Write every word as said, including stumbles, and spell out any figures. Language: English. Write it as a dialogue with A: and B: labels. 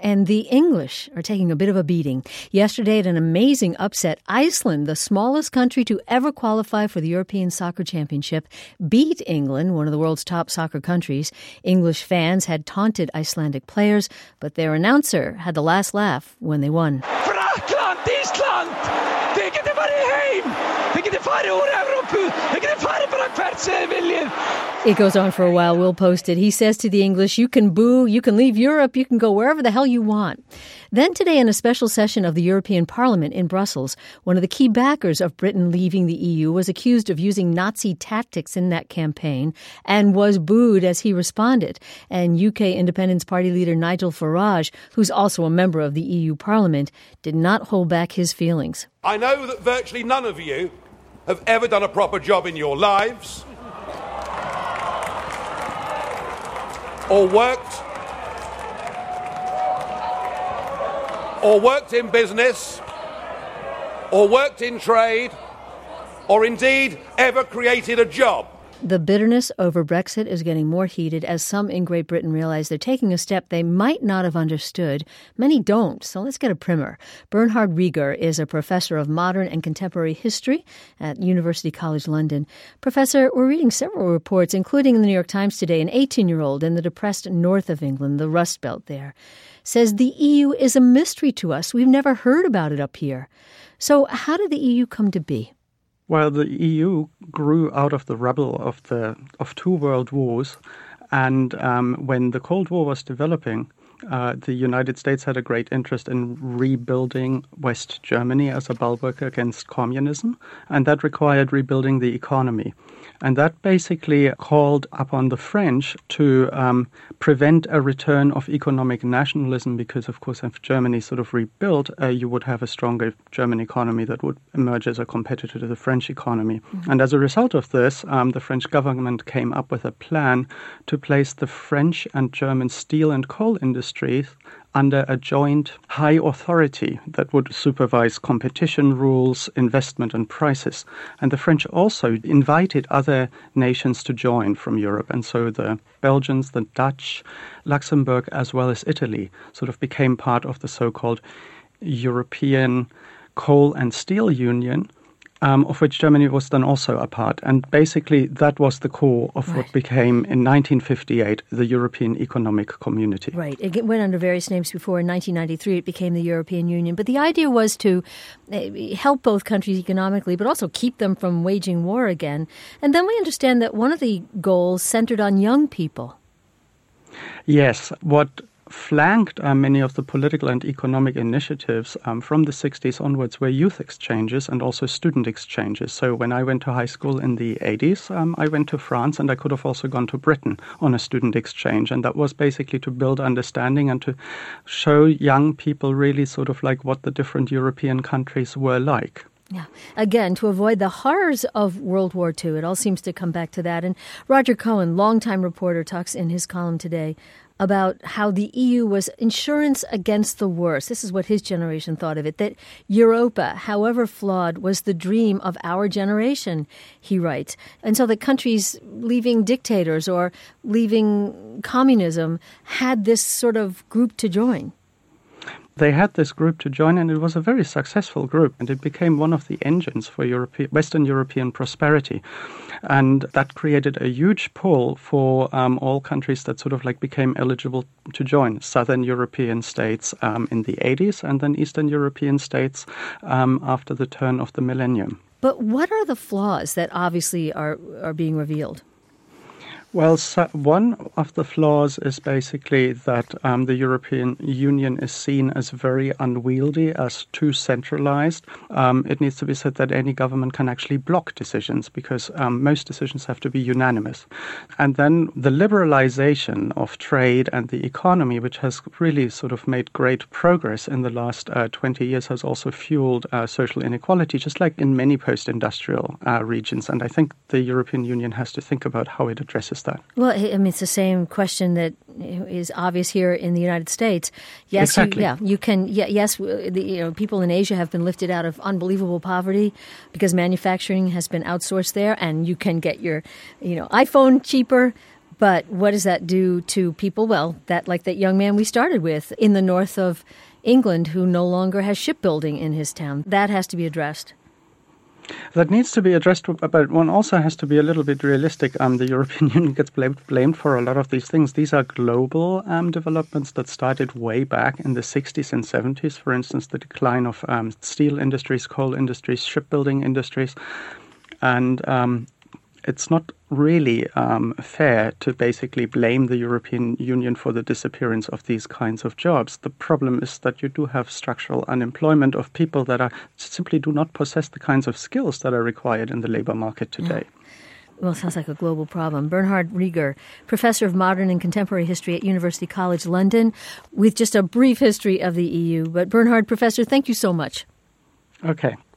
A: And the English are taking a bit of a beating. Yesterday, at an amazing upset, Iceland, the smallest country to ever qualify for the European Soccer Championship, beat England, one of the world's top soccer countries. English fans had taunted Icelandic players, but their announcer had the last laugh when they won.
B: Frakkland, Ísland! Þið getið farið heim! Þið getið farið úr Evrópu! Þið getið farið bara hvert sem þið viljið!
A: It goes on for a while. We'll post it. He says to the English, you can boo, you can leave Europe, you can go wherever the hell you want. Then today, in a special session of the European Parliament in Brussels, one of the key backers of Britain leaving the E U was accused of using Nazi tactics in that campaign and was booed as he responded. And U K Independence Party leader Nigel Farage, who's also a member of the E U Parliament, did not hold back his feelings.
C: I know that virtually none of you have ever done a proper job in your lives or worked or worked in business or worked in trade or indeed ever created a job.
A: The bitterness over Brexit is getting more heated as some in Great Britain realize they're taking a step they might not have understood. Many don't, so let's get a primer. Bernhard Rieger is a professor of modern and contemporary history at University College London. Professor, we're reading several reports, including in the New York Times today, an eighteen-year-old in the depressed north of England, the Rust Belt there, says the E U is a mystery to us. We've never heard about it up here. So how did the E U come to be?
D: Well, the E U grew out of the rubble of the of two world wars, and um, when the Cold War was developing, uh, the United States had a great interest in rebuilding West Germany as a bulwark against communism, and that required rebuilding the economy. And that basically called upon the French to um, prevent a return of economic nationalism because, of course, if Germany sort of rebuilt, uh, you would have a stronger German economy that would emerge as a competitor to the French economy. Mm-hmm. And as a result of this, um, the French government came up with a plan to place the French and German steel and coal industries under a joint high authority that would supervise competition rules, investment and prices. And the French also invited other nations to join from Europe. And so the Belgians, the Dutch, Luxembourg, as well as Italy sort of became part of the so-called European Coal and Steel Union, Um, of which Germany was then also a part. And basically that was the core of right. what became, in nineteen fifty-eight, the European Economic Community.
A: Right. It went under various names before. In nineteen ninety-three, it became the European Union. But the idea was to help both countries economically, but also keep them from waging war again. And then we understand that one of the goals centered on young people.
D: Yes. What flanked uh, many of the political and economic initiatives um, from the sixties onwards were youth exchanges and also student exchanges. So when I went to high school in the eighties, um, I went to France, and I could have also gone to Britain on a student exchange. And that was basically to build understanding and to show young people really sort of like what the different European countries were like.
A: Yeah. Again, to avoid the horrors of World War Two. It all seems to come back to that. And Roger Cohen, longtime reporter, talks in his column today about how the E U was insurance against the worst. This is what his generation thought of it, that Europa, however flawed, was the dream of our generation, he writes. And so the countries leaving dictators or leaving communism had this sort of group to join.
D: They had this group to join, and it was a very successful group, and it became one of the engines for Europe- Western European prosperity. And that created a huge pull for um, all countries that sort of like became eligible to join. Southern European states um, in the eighties, and then Eastern European states um, after the turn of the millennium.
A: But what are the flaws that obviously are, are being revealed?
D: Well, so one of the flaws is basically that um, the European Union is seen as very unwieldy, as too centralized. Um, it needs to be said that any government can actually block decisions because um, most decisions have to be unanimous. And then the liberalization of trade and the economy, which has really sort of made great progress in the last uh, twenty years, has also fueled uh, social inequality, just like in many post-industrial uh, regions. And I think the European Union has to think about how it addresses that.
A: Well, I mean, it's the same question that is obvious here in the United States. Yes,
D: exactly.
A: you, yeah, you can. Yeah, yes, the, you know, people in Asia have been lifted out of unbelievable poverty because manufacturing has been outsourced there, and you can get your, you know, iPhone cheaper. But what does that do to people, well, that like that young man we started with in the north of England who no longer has shipbuilding in his town? That has to be addressed.
D: That needs to be addressed, but one also has to be a little bit realistic. Um, the European Union gets blamed, blamed for a lot of these things. These are global um, developments that started way back in the sixties and seventies. For instance, the decline of um, steel industries, coal industries, shipbuilding industries. And um, it's not really um, fair to basically blame the European Union for the disappearance of these kinds of jobs. The problem is that you do have structural unemployment of people that are simply do not possess the kinds of skills that are required in the labor market today.
A: Yeah. Well, it sounds like a global problem. Bernhard Rieger, professor of modern and contemporary history at University College London, with just a brief history of the E U. But Bernhard, Professor, thank you so much.
D: Okay.